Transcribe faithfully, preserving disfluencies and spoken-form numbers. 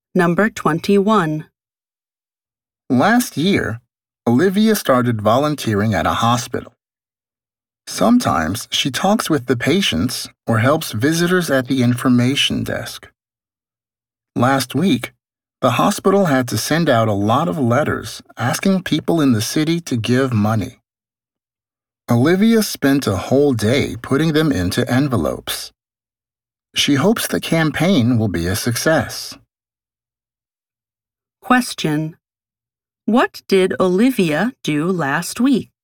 Number twenty-one. Last year, Olivia started volunteering at a hospital. Sometimes she talks with the patients or helps visitors at the information desk. Last week, the hospital had to send out a lot of letters asking people in the city to give money. Olivia spent a whole day putting them into envelopes. She hopes the campaign will be a success. Question: What did Olivia do last week?